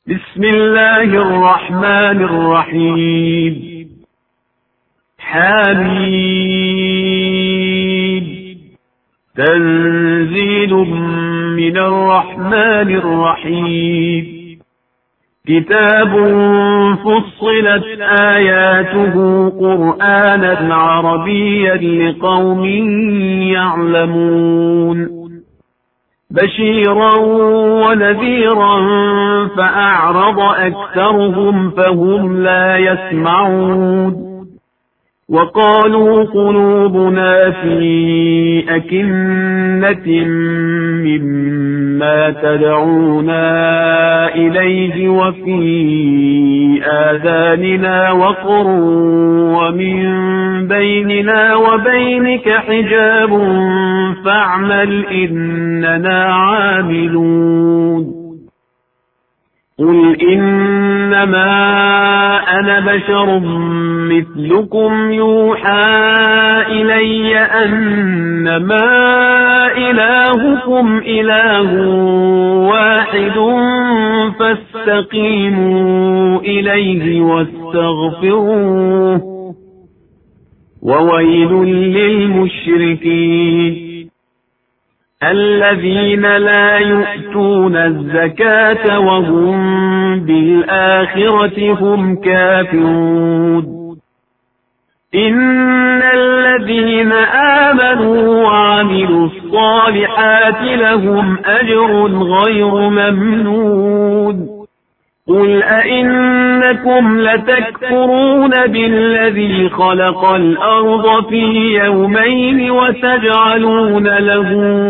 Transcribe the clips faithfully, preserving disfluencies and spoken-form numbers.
بسم الله الرحمن الرحيم. حميد. تنزيل من الرحمن الرحيم. كتاب فصلت آياته قرآنا عربيا لقوم يعلمون بشيرا ونذيرا فأعرض أكثرهم فهم لا يسمعون وقالوا قلوبنا في أكنة مما تدعونا إليه وفي آذاننا وقر ومن بيننا وبينك حجاب فاعمل إننا عاملون. قل إنما أنا بشر مثلكم يوحى إلي أنما إلهكم إله واحد فاستقيموا إليه واستغفروه وويل للمشركين الذين لا يؤتون الزكاة وهم بالآخرة هم كافرون. إن الذين آمنوا وعملوا الصالحات لهم أجر غير ممنون. قل أئنكم لتكفرون بالذي خلق الأرض في يومين وتجعلون له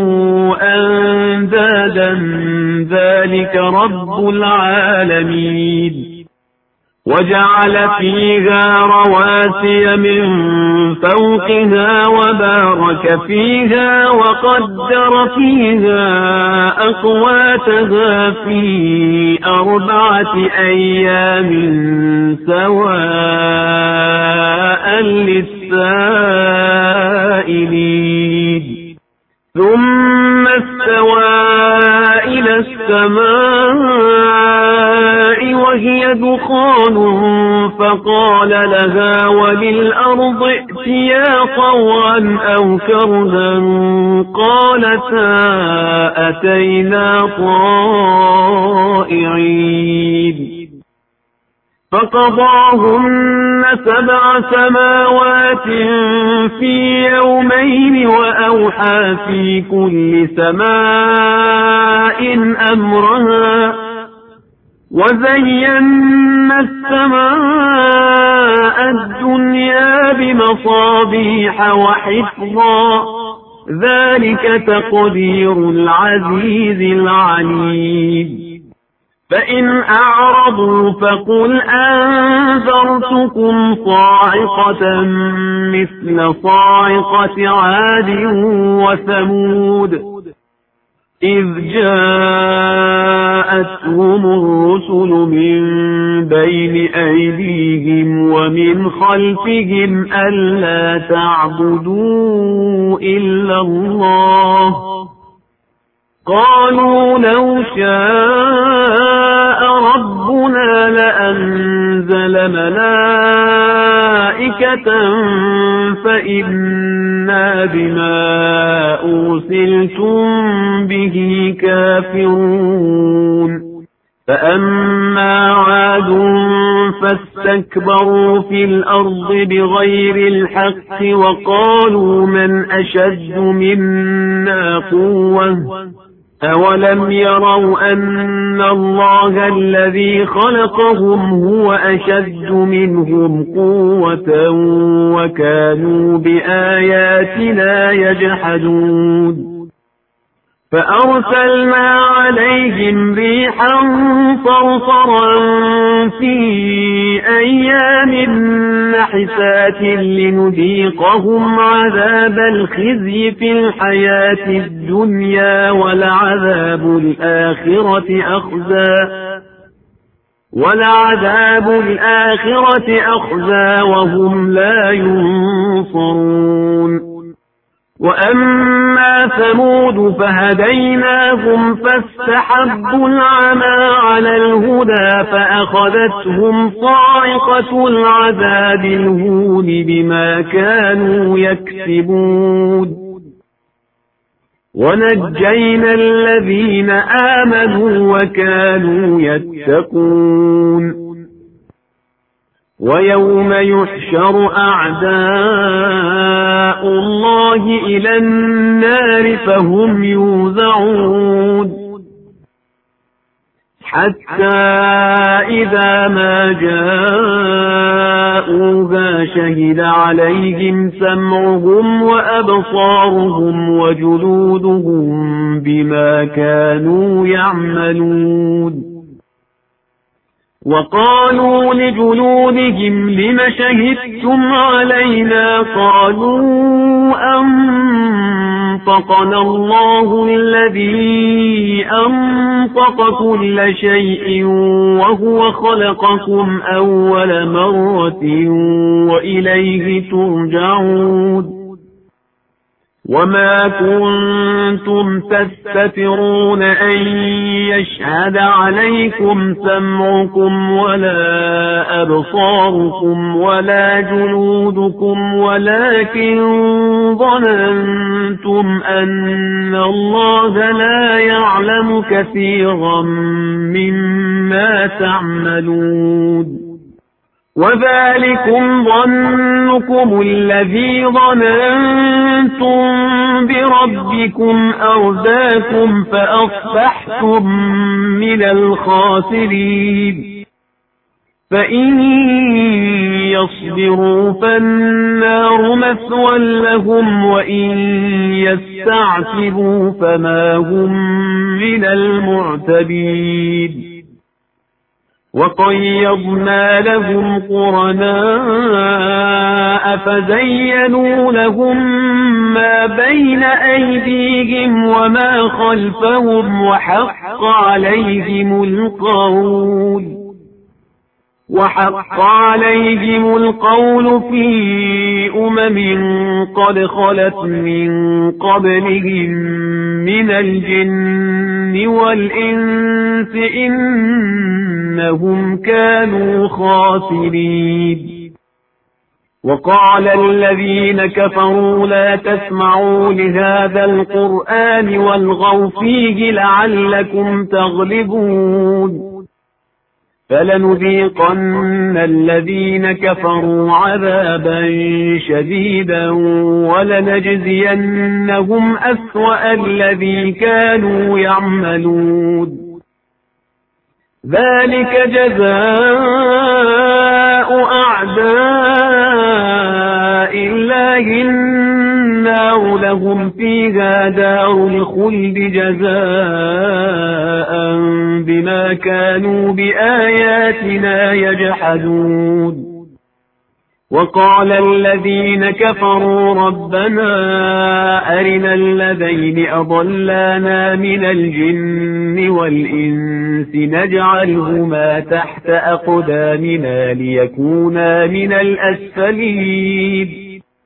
أندادا ذلك رب العالمين. وجعل فيها رواسي من فوقها وبارك فيها وقدر فيها أقواتها في أربعة أيام سواء للسائلين. ثم استوى إلى السماء وهي دخان فقال لها وللأرض ائتيا طوعا أو كرها قالتا أتينا طائعين. فقضاهن سبع سماوات في يومين وأوحى في كل سماء أمرها وزينا السماء الدنيا بمصابيح وحفظا ذلك تقدير العزيز العليم. فإن أعرضوا فقل أنذرتكم صاعقة مثل صاعقة عاد وثمود إذ جاءتهم الرسل من بين أيديهم ومن خلفهم ألا تعبدوا إلا الله قالوا لو شاء ربنا لأنزل ملائكة فإنا بما أرسلتم به كافرون. فأما عاد فاستكبروا في الأرض بغير الحق وقالوا من أشد منا قوة أولم يروا أن الله الذي خلقهم هو أشد منهم قوة وكانوا بآياتنا يجحدون. فأرسلنا عليهم ريحا صرصرا في أيام نحسات لنذيقهم عذاب الخزي في الحياة الدنيا ولعذاب الآخرة أخزى ولعذاب الآخرة أخزى وهم لا ينصرون. وأما ثمود فهديناهم فاستحبوا العمى على الهدى فأخذتهم صاعقة العذاب الهون بما كانوا يكسبون ونجينا الذين آمنوا وكانوا يتقون ويوم يحشر أعداء الله إلى النار فهم يوزعون حتى إذا ما جاءوها شهد عليهم سمعهم وأبصارهم وجلودهم بما كانوا يعملون وقالوا لجلودهم لم شهدتم علينا قالوا أنطقنا الله الذي أنطق كل شيء وهو خلقكم أول مرة وإليه ترجعون وما كنتم تستترون أن يشهد عليكم سمعكم ولا أبصاركم ولا جلودكم ولكن ظننتم أن الله لا يعلم كثيرا مما تعملون وذلكم ظنكم الذي ظننتم بربكم أرداكم فأصبحتم من الخاسرين فإن يصبروا فالنار مثوى لهم وإن يستعتبوا فما هم من المعتبين وقيضنا لهم قرناء فزينوا لهم ما بين أيديهم وما خلفهم وحق عليهم القول وحق عليهم القول في أمم قد خلت من قبلهم من الجن والإنس إنهم كانوا خاسرين وقال الذين كفروا لا تسمعوا لهذا القرآن والغوا فيه لعلكم تغلبون فلنذيقن الذين كفروا عذابا شديدا ولنجزينهم أسوأ الذي كانوا يعملون ذلك جزاء أعداء الله النار لهم فيها دار الخلد جزاء بما كانوا بآياتنا يجحدون وقال الذين كفروا ربنا أرنا الذين أضلانا من الجن والإنس نجعلهما تحت أقدامنا ليكونا من الأسفلين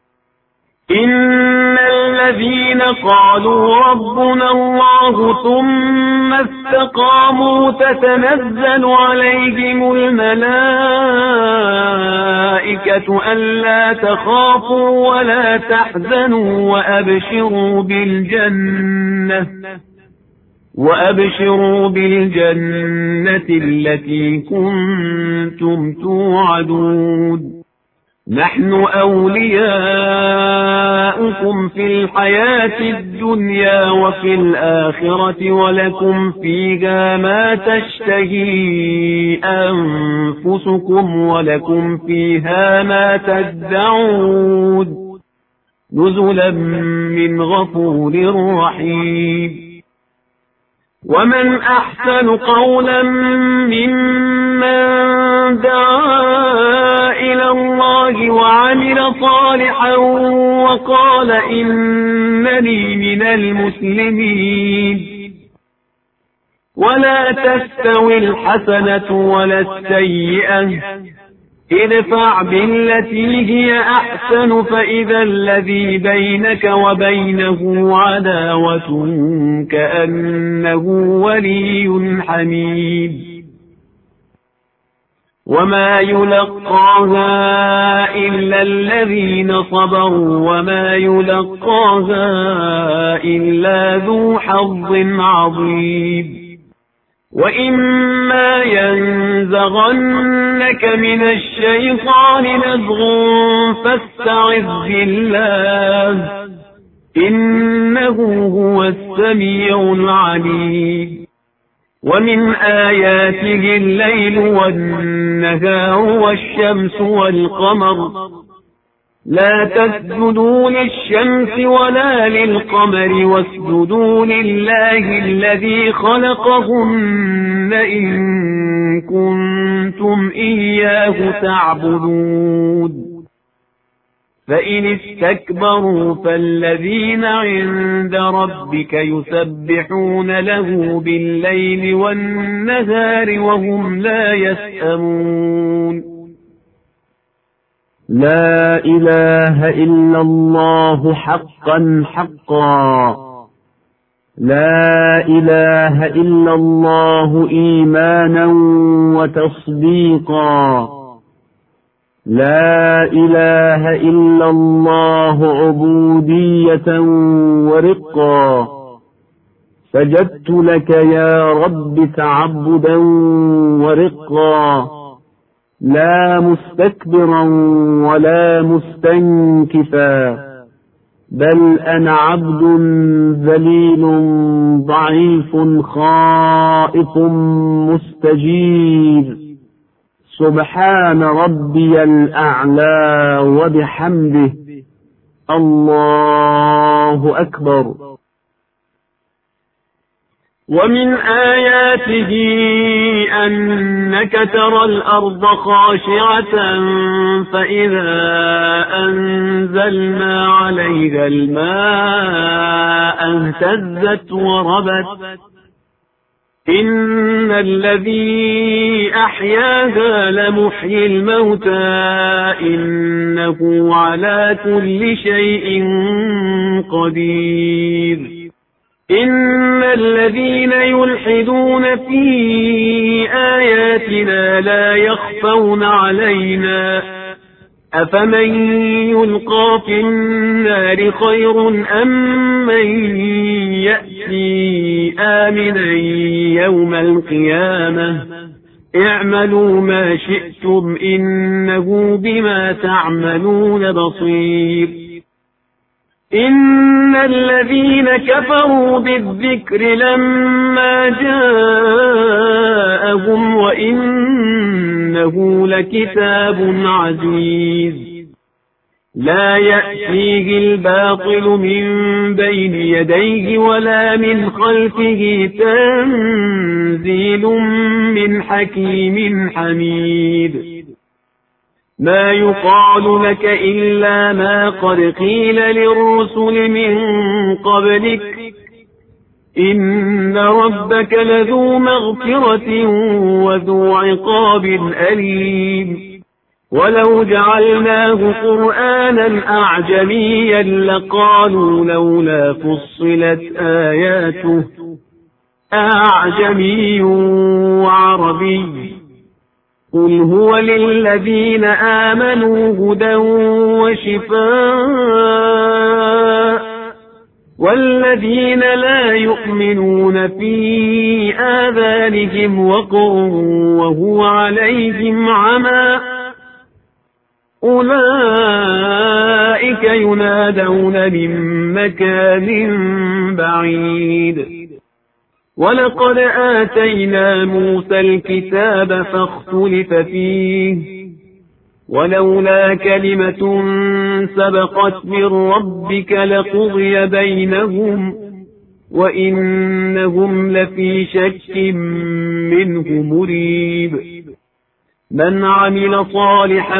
إن الذين قالوا ربنا الله ثم استقاموا تتنزل عليهم الملائكة ألا تخافوا ولا تحزنوا وأبشروا بالجنة وأبشروا بالجنة التي كنتم توعدون نحن أولياؤكم في الحياة الدنيا وفي الآخرة ولكم فيها ما تشتهي أنفسكم ولكم فيها ما تدعون نزلا من غفور رحيم ومن أحسن قولا ممن دعا إلى الله وعمل صالحا وقال إنني من المسلمين ولا تستوي الحسنة ولا السيئة ادفع بالتي هي أحسن فإذا الذي بينك وبينه عداوة كأنه ولي حميم وما يلقاها إلا الذين صبروا وما يلقاها إلا ذو حظ عظيم وإما ينزغنك من الشيطان نزغ فاستعذ بالله إنه هو السميع العليم ومن آياته الليل والنهار والشمس والقمر لا تسجدوا للشمس ولا للقمر واسجدوا لله الذي خلقهن إن كنتم إياه تعبدون فإن استكبروا فالذين عند ربك يسبحون له بالليل والنهار وهم لا يسأمون لا إله إلا الله حقا حقا لا إله إلا الله إيمانا وتصديقا لا إله إلا الله عبودية ورقا سجدت لك يا رب تعبدا ورقا لا مستكبرا ولا مستنكفا بل أنا عبد ذليل ضعيف خائف مستجير سبحان ربي الأعلى وبحمده الله أكبر ومن آياته أنك ترى الأرض خاشعة فإذا أنزلنا عليها الماء اهتزت وربت إن الذي أحياها لمحيي الموتى إنه على كل شيء قدير إن الذين يلحدون في آياتنا لا يخفون علينا أفمن يلقى في النار خير أم من يأتي آمنا يوم القيامة اعملوا ما شئتم إنه بما تعملون بصير إن الذين كفروا بالذكر لما جاءهم وإنه لكتاب عزيز لا يأتيه الباطل من بين يديه ولا من خلفه تنزيل من حكيم حميد ما يقال لك إلا ما قد قيل للرسل من قبلك إن ربك لذو مغفرة وذو عقاب أليم ولو جعلناه قرآنا أعجميا لقالوا لولا فصلت آياته أعجمي وعربي قل هو للذين آمنوا هدى وشفاء والذين لا يؤمنون في آذانهم وقر وهو عليهم عمى أولئك ينادون من مكان بعيد ولقد آتينا موسى الكتاب فاختلف فيه ولولا كلمة سبقت من ربك لقضي بينهم وإنهم لفي شك منه مريب من عمل صالحا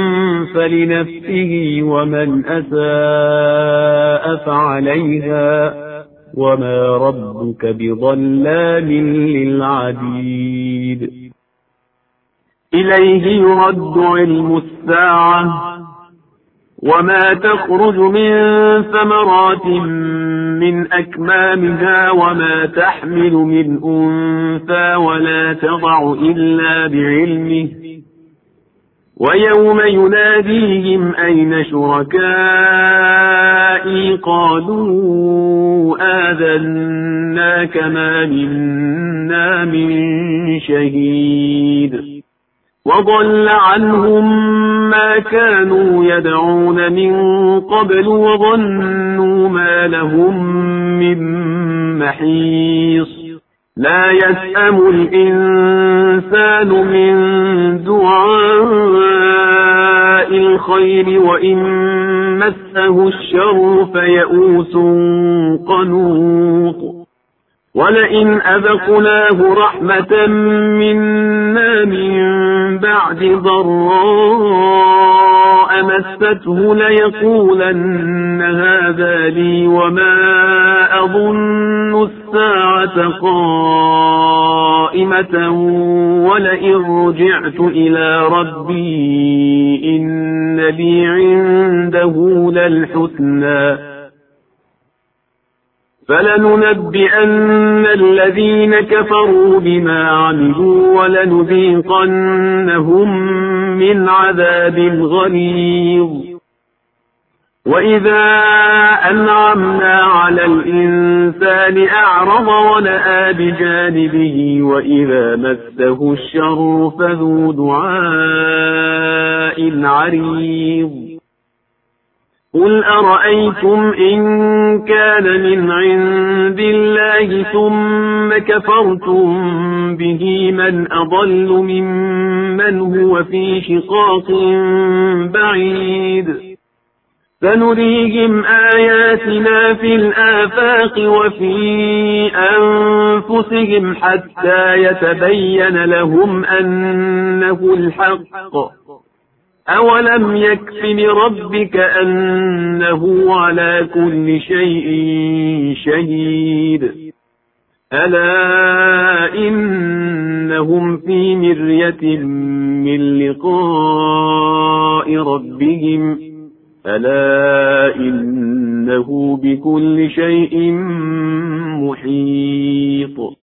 فلنفسه ومن أساء فعليها وما ربك بظلام للعبيد إليه يرد علم الساعة وما تخرج من ثمرات من أكمامها وما تحمل من أنثى ولا تضع إلا بعلمه ويوم يناديهم أين شركائي قالوا آذناك ما منا من شهيد وضل عنهم ما كانوا يدعون من قبل وظنوا ما لهم من محيص لا يسأم الإنسان من دعاء الخير وإن مسه الشر فيئوس قنوط ولئن أذقناه رحمة منا من بعد ضراء مسته ليقولن هذا لي وما أظن الساعة قائمة ولئن رجعت إلى ربي إن لي عنده للحسنى فلننبئن الذين كفروا بما عملوا ولنذيقنهم من عذاب غليظ وإذا أنعمنا على الإنسان أعرض ونأى بجانبه وإذا مسه الشر فذو دعاء عريض قل أرأيتم إن كان من عند الله ثم كفرتم به من أضل ممن هو في شقاق بعيد سنريهم آياتنا في الآفاق وفي أنفسهم حتى يتبين لهم أنه الحق أولم يكف بربك أنه على كل شيء شهيد ألا إنهم في مرية من لقاء ربهم ألا إنه بكل شيء محيط